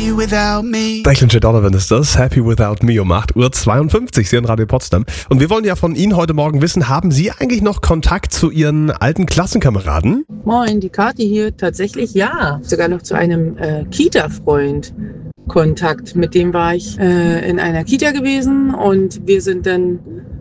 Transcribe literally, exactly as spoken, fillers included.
happy without me. Declan J. Donovan ist das, Happy Without Me um acht Uhr zweiundfünfzig, Sie in Radio Potsdam. Und wir wollen ja von Ihnen heute Morgen wissen, haben Sie eigentlich noch Kontakt zu Ihren alten Klassenkameraden? Moin, die Kathi hier. Tatsächlich ja. Sogar noch zu einem äh, Kita-Freund Kontakt. Mit dem war ich äh, in einer Kita gewesen und wir sind dann